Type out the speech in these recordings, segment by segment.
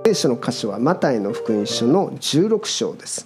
聖書の箇所はマタイの福音書の16章です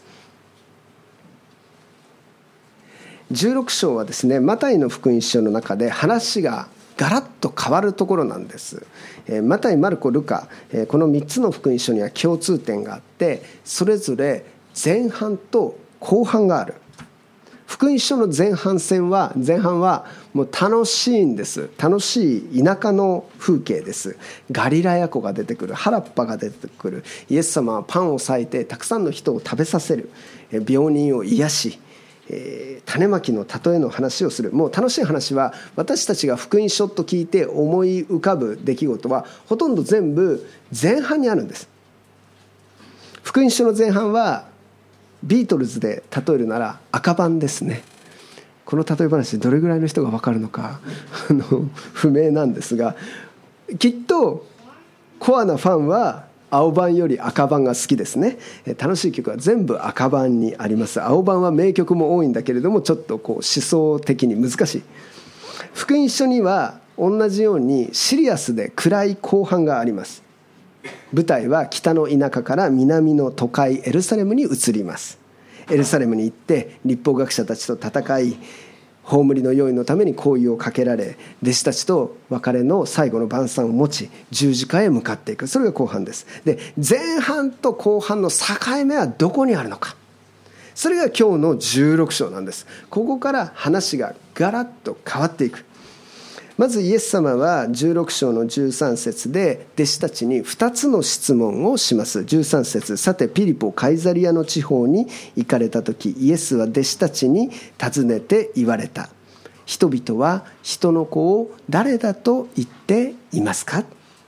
。16章はですね、マタイの福音書の中で話がガラッと変わるところなんです。マタイ、マルコ、ルカ、この3つの福音書には共通点があって、それぞれ前半と後半がある。福音書の前半はもう楽しいんです。楽しい田舎の風景です。ガリラヤ湖が出てくる、原っぱが出てくる。イエス様はパンを裂いてたくさんの人を食べさせる。病人を癒し、種まきの例えの話をする。もう楽しい話は、私たちが福音書と聞いて思い浮かぶ出来事はほとんど全部前半にあるんです。福音書の前半はビートルズで例えるなら赤版ですね。この例え話どれぐらいの人が分かるのか不明なんですが、きっとコアなファンは青版より赤版が好きですね。楽しい曲は全部赤版にあります。青版は名曲も多いんだけれども、ちょっと思想的に難しい。福音書には同じようにシリアスで暗い後半があります。舞台は北の田舎から南の都会エルサレムに移ります。エルサレムに行って律法学者たちと戦い、葬りの用意のために香油をかけられ、弟子たちと別れの最後の晩餐を持ち、十字架へ向かっていく。それが後半です。で、前半と後半の境目はどこにあるのか。それが今日の16章なんです。ここから話がガラッと変わっていく。まずイエス様は16章の13節で弟子たちに2つの質問をします。13節、さてピリポカイザリアの地方に行かれたとき、イエスは弟子たちに尋ねて言われた。人々は人の子を誰だと言っていますか。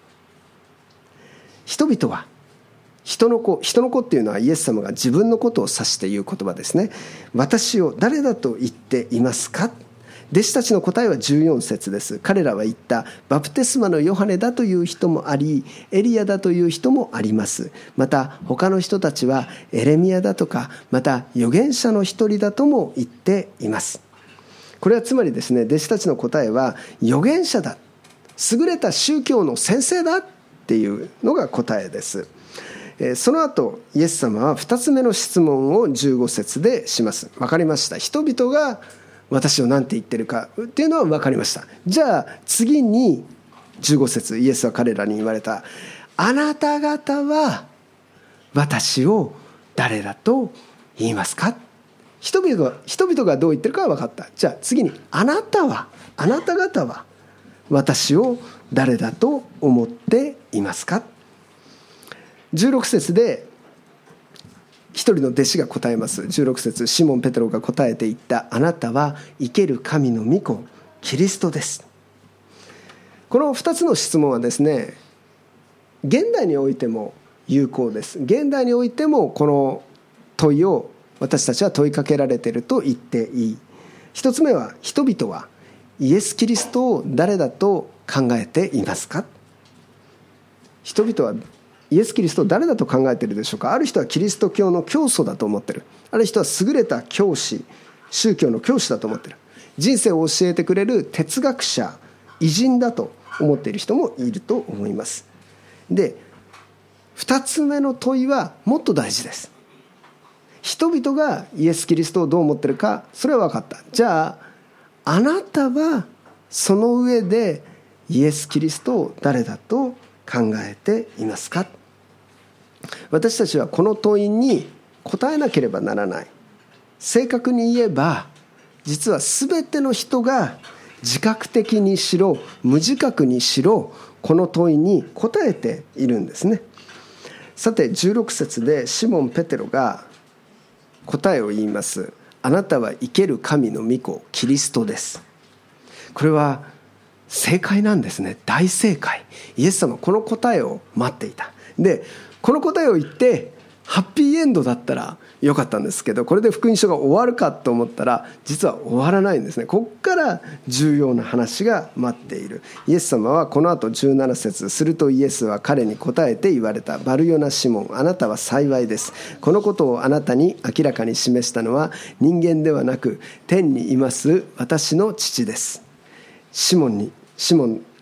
人々は人の子っていうのはイエス様が自分のことを指して言う言葉ですね。私を誰だと言っていますか。弟子たちの答えは14節です。彼らは言った。バプテスマのヨハネだという人もあり、エリアだという人もあります。また他の人たちはエレミヤだとか、また預言者の一人だとも言っています。これはつまりですね、弟子たちの答えは預言者だ、優れた宗教の先生だっていうのが答えです。その後イエス様は2つ目の質問を15節でします。分かりました。人々が私を何て言ってるかっていうのは分かりました。じゃあ次に15節、イエスは彼らに言われた。あなた方は私を誰だと言いますか。人々がどう言ってるかは分かった。じゃあ次にあなた方は私を誰だと思っていますか。16節で一人の弟子が答えます。16節、シモン・ペテロが答えて言った。あなたは生ける神の御子キリストです。この2つの質問はですね、現代においても有効です。現代においてもこの問いを私たちは問いかけられていると言っていい。1つ目は、人々はイエス・キリストを誰だと考えていますか。人々はイエス・キリストを誰だと考えているでしょうか。ある人はキリスト教の教祖だと思っている。ある人は優れた教師、宗教の教師だと思っている。人生を教えてくれる哲学者、偉人だと思っている人もいると思います。で、2つ目の問いはもっと大事です。人々がイエス・キリストをどう思っているか、それは分かった。じゃああなたはその上でイエス・キリストを誰だと考えていますか。私たちはこの問いに答えなければならない。正確に言えば、実は全ての人が自覚的にしろ無自覚にしろこの問いに答えているんですね。さて16節でシモン・ペテロが答えを言います。あなたは生ける神の御子キリストです。これは正解なんですね。大正解。イエス様はこの答えを待っていた。で、この答えを言ってハッピーエンドだったらよかったんですけど、これで福音書が終わるかと思ったら実は終わらないんですね。ここから重要な話が待っている。イエス様はこの後17節、するとイエスは彼に答えて言われた。バルヨナシモン、あなたは幸いです。このことをあなたに明らかに示したのは人間ではなく天にいます私の父です。シモン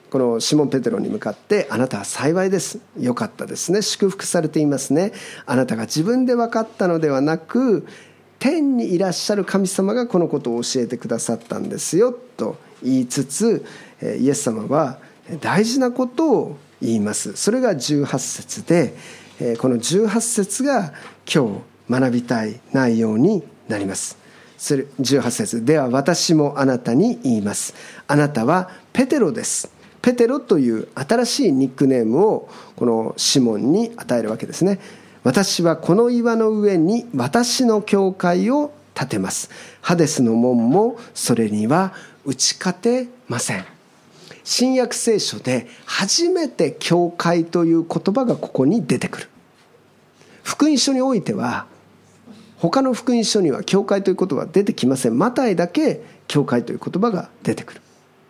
このシモン・ペテロに向かって、あなたは幸いです、よかったですね、祝福されていますね、あなたが自分で分かったのではなく天にいらっしゃる神様がこのことを教えてくださったんですよと言いつつ、イエス様は大事なことを言います。それが18節で、この18節が今日学びたい内容になります。18節では、私もあなたに言います、あなたはペテロです。ペテロという新しいニックネームをこのシモンに与えるわけですね。私はこの岩の上に私の教会を建てます。ハデスの門もそれには打ち勝てません。新約聖書で初めて教会という言葉がここに出てくる。福音書においては、他の福音書には教会という言葉は出てきません。マタイだけ教会という言葉が出てくる。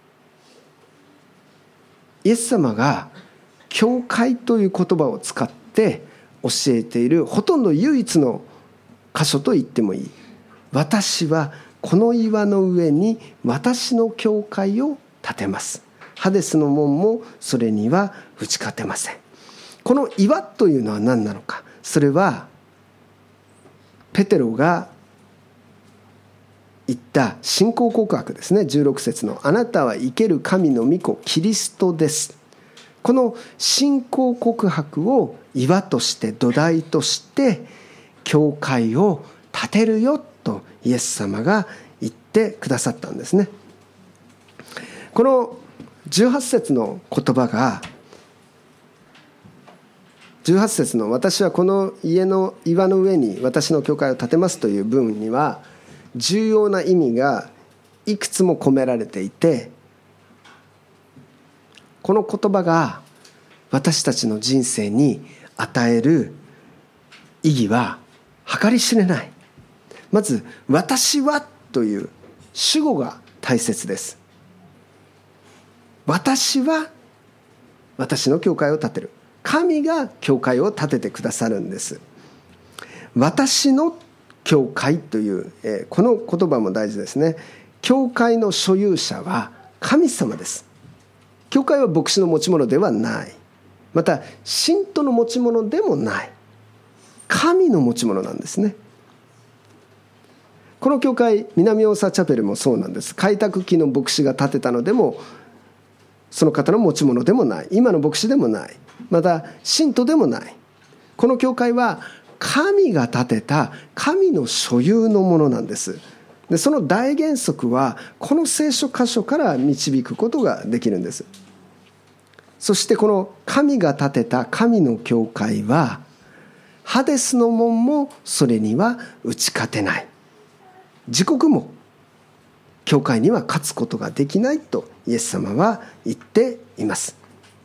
イエス様が教会という言葉を使って教えているほとんど唯一の箇所と言ってもいい。私はこの岩の上に私の教会を建てます。ハデスの門もそれには打ち勝てません。この岩というのは何なのか。それはペテロが言った信仰告白ですね。16節のあなたは生ける神の御子キリストです。この信仰告白を岩として土台として教会を建てるよとイエス様が言ってくださったんですね。この18節の言葉が、18節の私はこの家の岩の上に私の教会を建てますという文には重要な意味がいくつも込められていて、この言葉が私たちの人生に与える意義は計り知れない。まず私はという主語が大切です。私は私の教会を建てる。神が教会を建ててくださるんです。私の教会という、この言葉も大事ですね。教会の所有者は神様です。教会は牧師の持ち物ではない。また信徒の持ち物でもない。神の持ち物なんですね。この教会、南大沢チャペルもそうなんです。開拓期の牧師が建てたのでもその方の持ち物でもない。今の牧師でもない。また信徒でもない。この教会は神が建てた神の所有のものなんです。でその大原則はこの聖書箇所から導くことができるんです。そしてこの神が建てた神の教会はハデスの門もそれには打ち勝てない。自国も教会には勝つことができないとイエス様は言っています。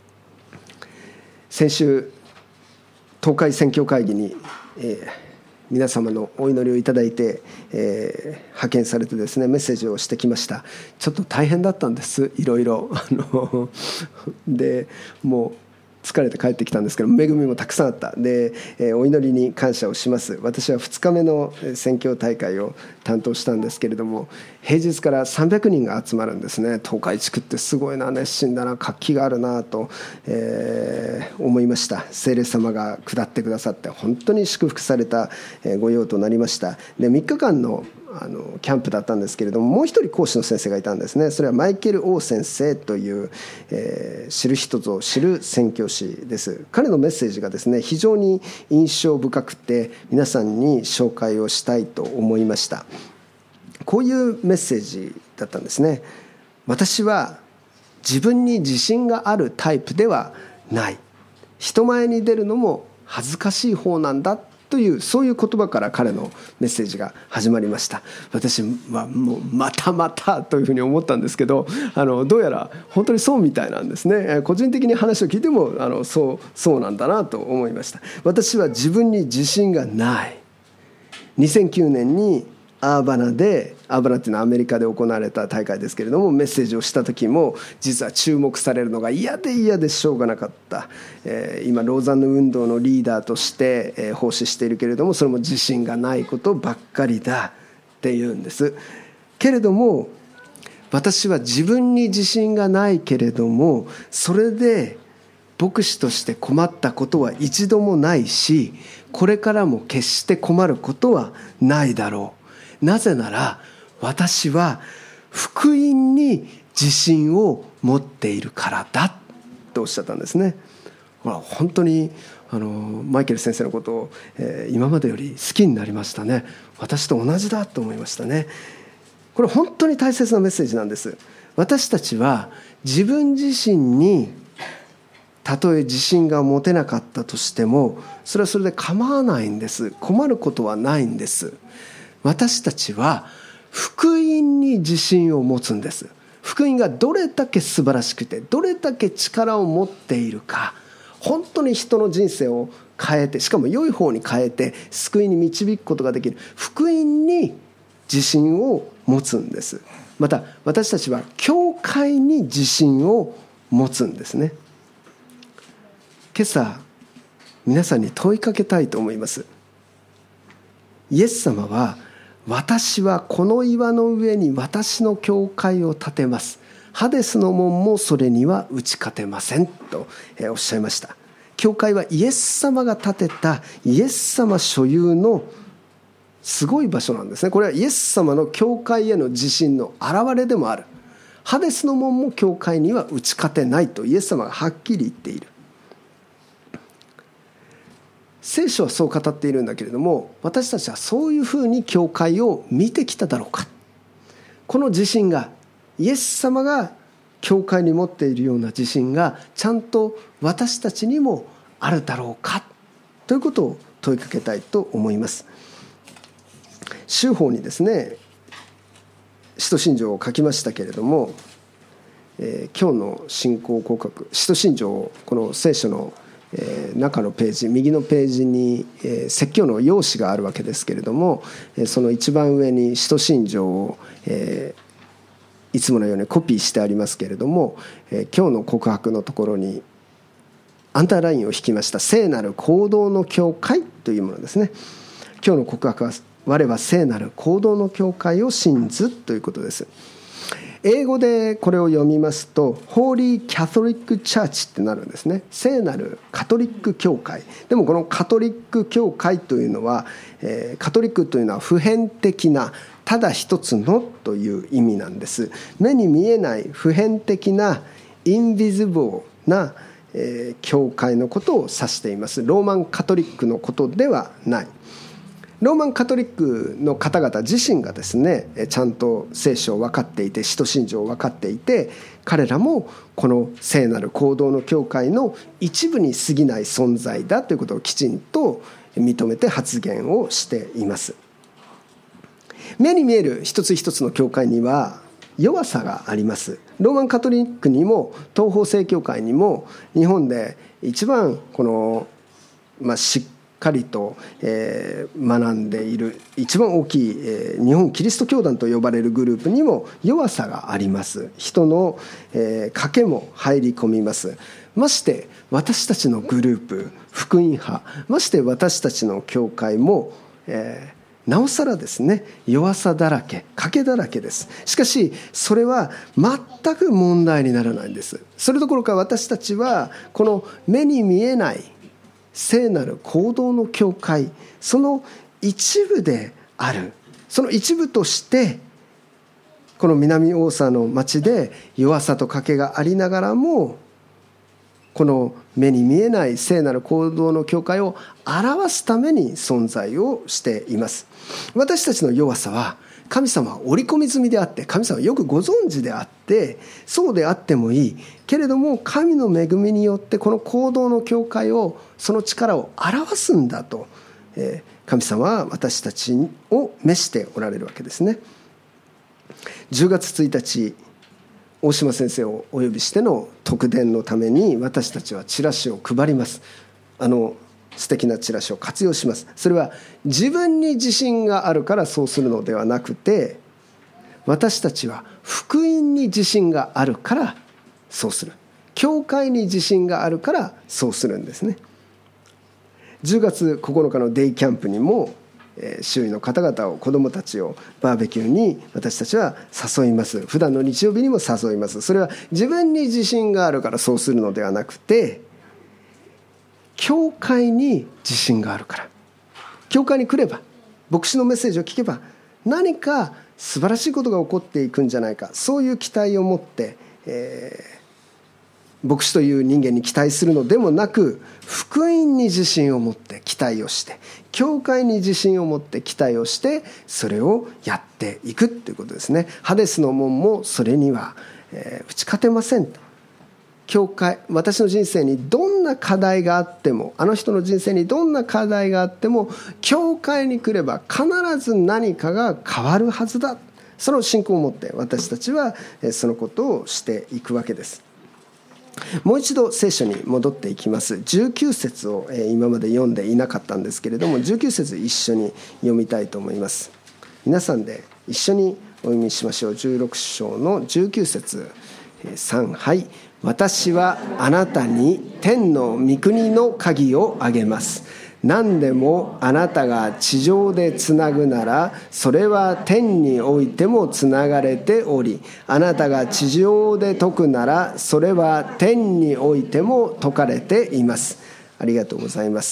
先週東海宣教会議に、皆様のお祈りをいただいて、派遣されてですね、メッセージをしてきました。ちょっと大変だったんです。いろいろでもう疲れて帰ってきたんですけど、恵みもたくさんあった。で、お祈りに感謝をします。私は2日目の宣教大会を担当したんですけれども、平日から300人が集まるんですね。東海地区ってすごいな、熱心だな、活気があるなと、思いました。聖霊様が下ってくださって本当に祝福された御用となりました。で、3日間のキャンプだったんですけれども、もう一人講師の先生がいたんですね。それはマイケル・オー先生という、知る人ぞ知る宣教師です。彼のメッセージがですね、非常に印象深くて皆さんに紹介をしたいと思いました。こういうメッセージだったんですね。私は自分に自信があるタイプではない。人前に出るのも恥ずかしい方なんだという、そういう言葉から彼のメッセージが始まりました。私はもうまたまたというふうに思ったんですけど、どうやら本当にそうみたいなんですね。個人的に話を聞いてもそうなんだなと思いました。私は自分に自信がない。2009年にアーバナっていうのはアメリカで行われた大会ですけれども、メッセージをした時も実は注目されるのが嫌でしょうがなかった。今ローザンヌ運動のリーダーとして奉仕しているけれども、それも自信がないことばっかりだって言うんです。けれども私は自分に自信がないけれども、それで牧師として困ったことは一度もないし、これからも決して困ることはないだろう。なぜなら私は福音に自信を持っているからだとおっしゃったんですね。本当にマイケル先生のことを、今までより好きになりましたね。私と同じだと思いましたね。これ本当に大切なメッセージなんです。私たちは自分自身にたとえ自信が持てなかったとしても、それはそれで構わないんです。困ることはないんです。私たちは福音に自信を持つんです。福音がどれだけ素晴らしくて、どれだけ力を持っているか、本当に人の人生を変えて、しかも良い方に変えて救いに導くことができる福音に自信を持つんです。また私たちは教会に自信を持つんですね。今朝皆さんに問いかけたいと思います。イエス様は、私はこの岩の上に私の教会を建てます。ハデスの門もそれには打ち勝てませんとおっしゃいました。教会はイエス様が建てたイエス様所有のすごい場所なんですね。これはイエス様の教会への自信の表れでもある。ハデスの門も教会には打ち勝てないとイエス様がはっきり言っている。聖書はそう語っているんだけれども、私たちはそういうふうに教会を見てきただろうか。この自信が、イエス様が教会に持っているような自信がちゃんと私たちにもあるだろうかということを問いかけたいと思います。修法にですね、使徒信条を書きましたけれども、今日の信仰告白、使徒信条をこの聖書の中のページ、右のページに説教の要旨があるわけですけれども、その一番上に使徒信条をいつものようにコピーしてありますけれども、今日の告白のところにアンダーラインを引きました。聖なる行動の教会というものですね。今日の告白は、我は聖なる行動の教会を信ずということです。英語でこれを読みますと Holy Catholic Church ってなるんですね。聖なるカトリック教会。でもこのカトリック教会というのは、カトリックというのは普遍的な、ただ一つのという意味なんです。目に見えない普遍的なインビジブルな、教会のことを指しています。ローマンカトリックのことではない。ローマンカトリックの方々自身がですね、ちゃんと聖書を分かっていて、使徒信条を分かっていて、彼らもこの聖なる行動の教会の一部に過ぎない存在だということをきちんと認めて発言をしています。目に見える一つ一つの教会には弱さがあります。ローマンカトリックにも東方正教会にも、日本で一番この、しっかりと学んでいる一番大きい日本キリスト教団と呼ばれるグループにも弱さがあります。人の賭けも入り込みます。まして私たちのグループ、福音派、まして私たちの教会もなおさらですね、弱さだらけ、賭けだらけです。しかしそれは全く問題にならないんです。それどころか私たちはこの目に見えない聖なる行動の教会、その一部である。その一部としてこの南大沢の町で弱さと賭けがありながらも、この目に見えない聖なる行動の教会を表すために存在をしています。私たちの弱さは神様は織り込み済みであって、神様はよくご存知であって、そうであってもいいけれども、神の恵みによってこの行動の教会を、その力を表すんだと、神様は私たちを召しておられるわけですね。10月1日大島先生をお呼びしての特典のために、私たちはチラシを配ります。素敵なチラシを活用します。それは自分に自信があるからそうするのではなくて、私たちは福音に自信があるからそうする、教会に自信があるからそうするんですね。10月9日のデイキャンプにも周囲の方々を、子どもたちをバーベキューに私たちは誘います。普段の日曜日にも誘います。それは自分に自信があるからそうするのではなくて、教会に自信があるから。教会に来れば、牧師のメッセージを聞けば、何か素晴らしいことが起こっていくんじゃないか、そういう期待を持って、牧師という人間に期待するのでもなく、福音に自信を持って期待をして、教会に自信を持って期待をして、それをやっていくということですね。ハデスの門もそれには、打ち勝てませんと。教会、私の人生にどんな課題があっても、あの人の人生にどんな課題があっても、教会に来れば必ず何かが変わるはずだ、その信仰を持って私たちはそのことをしていくわけです。もう一度聖書に戻っていきます。19節を今まで読んでいなかったんですけれども、19節一緒に読みたいと思います。皆さんで一緒にお読みしましょう。16章の19節、3、はい。私はあなたに天の御国の鍵をあげます。何でもあなたが地上でつなぐなら、それは天においてもつながれており、あなたが地上で解くなら、それは天においても解かれています。ありがとうございます。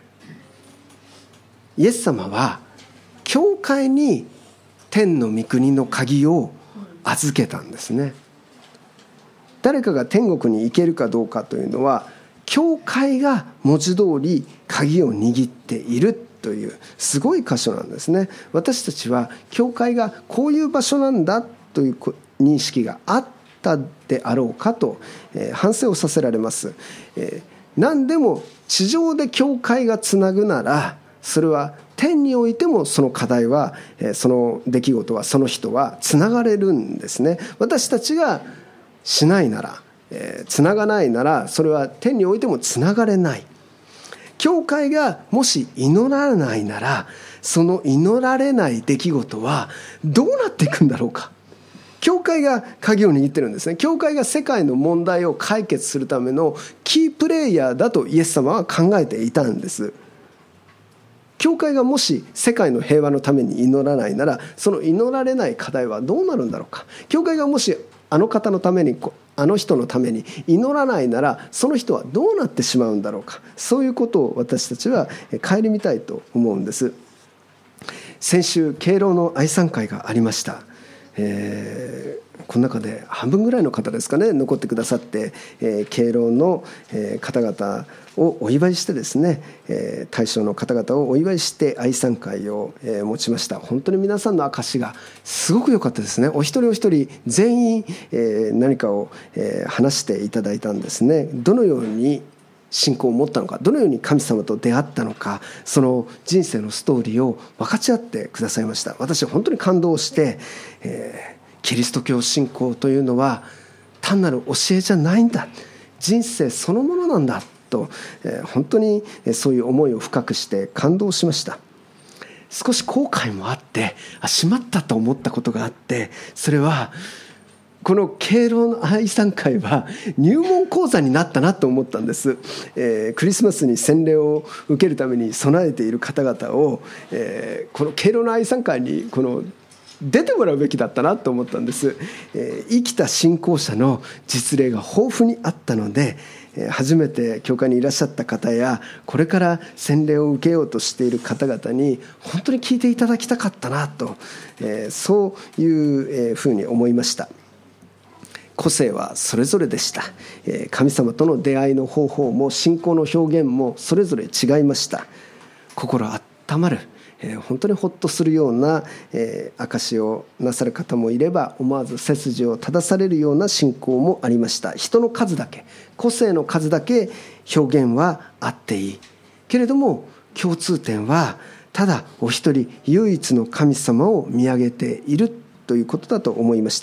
イエス様は教会に天の御国の鍵を預けたんですね。誰かが天国に行けるかどうかというのは、教会が文字通り鍵を握っているというすごい箇所なんですね。私たちは教会がこういう場所なんだという認識があったであろうかと反省をさせられます。何でも地上で教会がつなぐなら、それは天においてもその課題は、その出来事は、その人はつながれるんですね。私たちがしないなら、つながないなら、それは天においてもつながれない。教会がもし祈らないなら、その祈られない出来事はどうなっていくんだろうか。教会が鍵を握ってるんですね。教会が世界の問題を解決するためのキープレイヤーだとイエス様は考えていたんです。教会がもし世界の平和のために祈らないなら、その祈られない課題はどうなるんだろうか。教会がもしあの方のために、あの人のために祈らないなら、その人はどうなってしまうんだろうか。そういうことを私たちは顧みたいと思うんです。先週敬老の愛賛会がありました。この中で半分ぐらいの方ですかね、残ってくださって、敬老の方々をお祝いしてですね、対象の方々をお祝いして愛賛会を持ちました。本当に皆さんの証がすごく良かったですね。お一人お一人全員何かを話していただいたんですね。どのように信仰を持ったのか、どのように神様と出会ったのか、その人生のストーリーを分かち合ってくださいました。私は本当に感動して、キリスト教信仰というのは単なる教えじゃないんだ、人生そのものなんだと、本当にそういう思いを深くして感動しました。少し後悔もあって、しまったと思ったことがあって、それはこの敬老の愛賛会は入門講座になったなと思ったんです。クリスマスに洗礼を受けるために備えている方々を、この敬老の愛賛会に出てもらうべきだったなと思ったんです。生きた信仰者の実例が豊富にあったので、初めて教会にいらっしゃった方や、これから洗礼を受けようとしている方々に本当に聞いていただきたかったなと、そういうふうに思いました。個性はそれぞれでした。神様との出会いの方法も信仰の表現もそれぞれ違いました。心温まる、本当にほっとするような証しをなさる方もいれば、思わず背筋を正されるような信仰もありました。人の数だけ、個性の数だけ表現はあっていいけれども、共通点はただお一人唯一の神様を見上げているということだと思いました。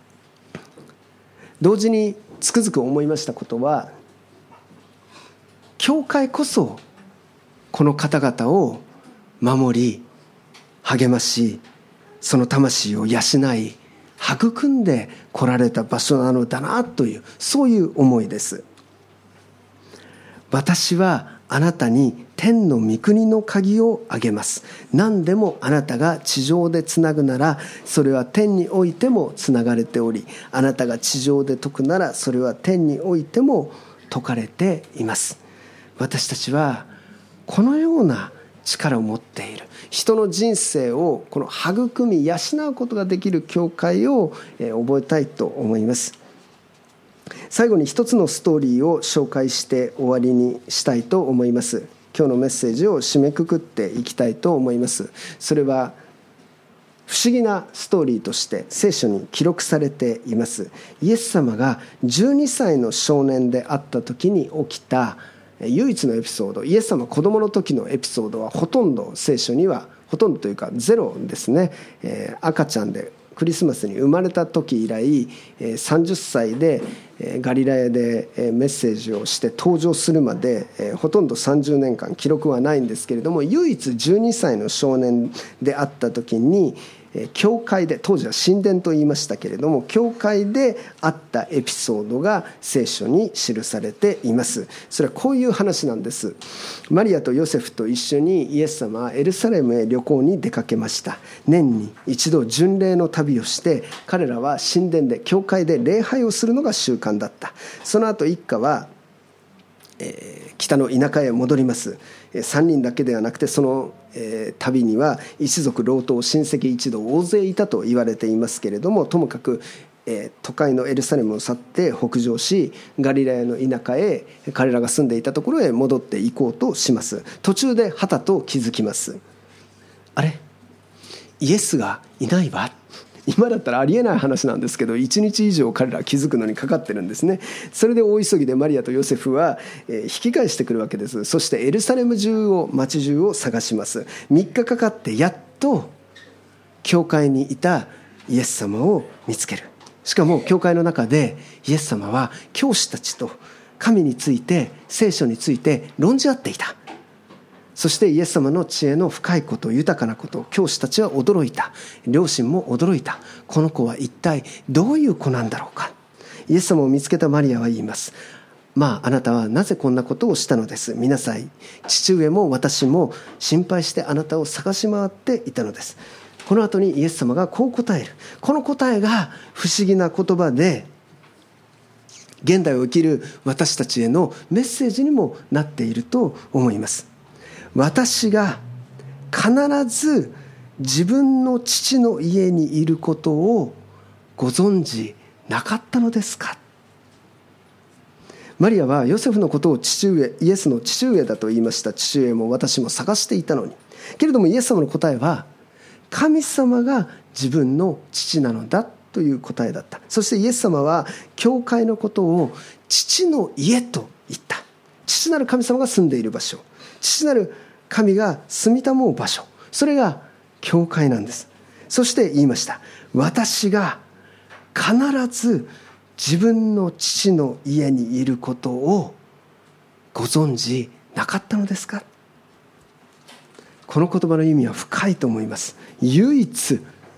同時につくづく思いましたことは、教会こそこの方々を守り励まし、その魂を養い育んで来られた場所なのだなという、そういう思いです。私はあなたに天の御国の鍵をあげます。何でもあなたが地上でつなぐならそれは天においてもつながれており、あなたが地上で解くならそれは天においても解かれています。私たちはこのような力を持っている、人の人生をこの育み養うことができる教会を覚えたいと思います。最後に一つのストーリーを紹介して終わりにしたいと思います。今日のメッセージを締めくくっていきたいと思います。それは不思議なストーリーとして聖書に記録されています。イエス様が12歳の少年であった時に起きた唯一のエピソード、イエス様子供の時のエピソードはほとんど聖書には、ほとんどというかゼロですね。赤ちゃんでクリスマスに生まれた時以来30歳でガリラヤでメッセージをして登場するまでほとんど30年間記録はないんですけれども、唯一12歳の少年であった時に教会で、当時は神殿と言いましたけれども、教会であったエピソードが聖書に記されています。それはこういう話なんです。マリアとヨセフと一緒にイエス様はエルサレムへ旅行に出かけました。年に一度巡礼の旅をして、彼らは神殿で教会で礼拝をするのが習慣だった。その後一家は北の田舎へ戻ります。3人だけではなくてその旅には一族郎党親戚一同大勢いたと言われていますけれども、ともかく都会のエルサレムを去って北上し、ガリラヤの田舎へ彼らが住んでいたところへ戻っていこうとします。途中ではたと気づきます。あれ、イエスがいないわ。今だったらありえない話なんですけど、1日以上彼らは気づくのにかかってるんですね。それで大急ぎでマリアとヨセフは引き返してくるわけです。そしてエルサレム中を、町中を探します。3日かかってやっと教会にいたイエス様を見つける。しかも教会の中でイエス様は教師たちと神について、聖書について論じ合っていた。そしてイエス様の知恵の深いこと、豊かなこと、教師たちは驚いた。両親も驚いた。この子は一体どういう子なんだろうか。イエス様を見つけたマリアは言います。あなたはなぜこんなことをしたのです。見なさい。父上も私も心配してあなたを探し回っていたのです。この後にイエス様がこう答える。この答えが不思議な言葉で、現代を生きる私たちへのメッセージにもなっていると思います。私が必ず自分の父の家にいることをご存知なかったのですか。マリアはヨセフのことを父上、イエスの父上だと言いました。父上も私も探していたのに。けれどもイエス様の答えは、神様が自分の父なのだという答えだった。そしてイエス様は教会のことを父の家と言った。父なる神様が住んでいる場所、父なる神が住みたもう場所、それが教会なんです。そして言いました。私が必ず自分の父の家にいることをご存知なかったのですか。この言葉の意味は深いと思います。唯一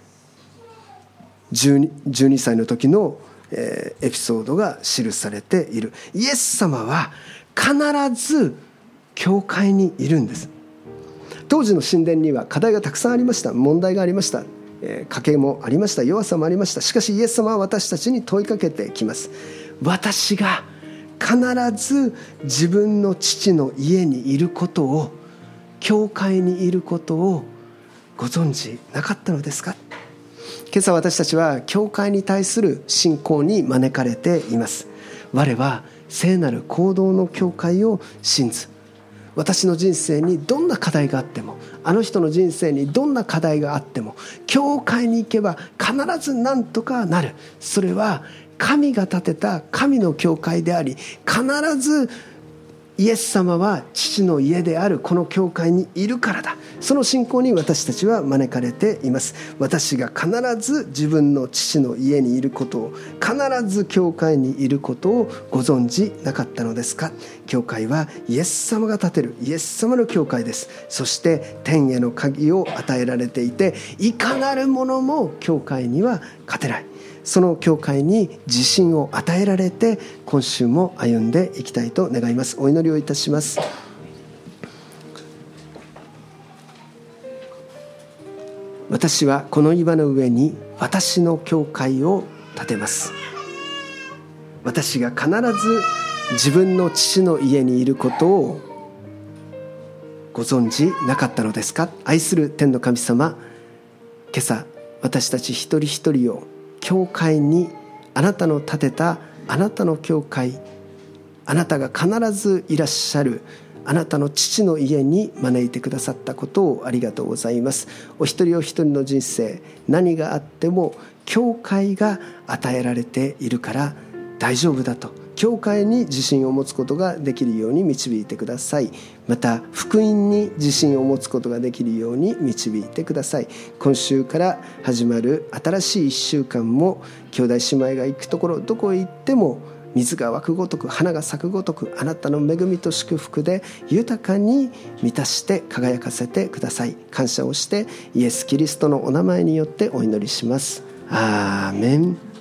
12歳の時のエピソードが記されている。イエス様は必ず教会にいるんです。当時の神殿には課題がたくさんありました。問題がありました。賭けもありました。弱さもありました。しかしイエス様は私たちに問いかけてきます。私が必ず自分の父の家にいることを、教会にいることをご存知なかったのですか。今朝私たちは教会に対する信仰に招かれています。我は聖なる行動の教会を信ず。私の人生にどんな課題があっても、あの人の人生にどんな課題があっても、教会に行けば必ず何とかなる。それは神が建てた神の教会であり、必ずイエス様は父の家であるこの教会にいるからだ。その信仰に私たちは招かれています。私が必ず自分の父の家にいることを、必ず教会にいることをご存知なかったのですか。教会はイエス様が建てるイエス様の教会です。そして天への鍵を与えられていて、いかなるものも教会には勝てない。その教会に自信を与えられて、今週も歩んでいきたいと願います。お祈りをいたします。 私はこの岩の上に私の教会を建てます。私が必ず自分の父の家にいることをご存知なかったのですか。愛する天の神様、今朝私たち一人一人を教会に、あなたの建てたあなたの教会、あなたが必ずいらっしゃるあなたの父の家に招いてくださったことをありがとうございます。お一人お一人の人生、何があっても教会が与えられているから大丈夫だと、教会に自信を持つことができるように導いてください。また福音に自信を持つことができるように導いてください。今週から始まる新しい1週間も、兄弟姉妹が行くところ、どこへ行っても水が湧くごとく、花が咲くごとく、あなたの恵みと祝福で豊かに満たして輝かせてください。感謝をしてイエス・キリストのお名前によってお祈りします。アーメン。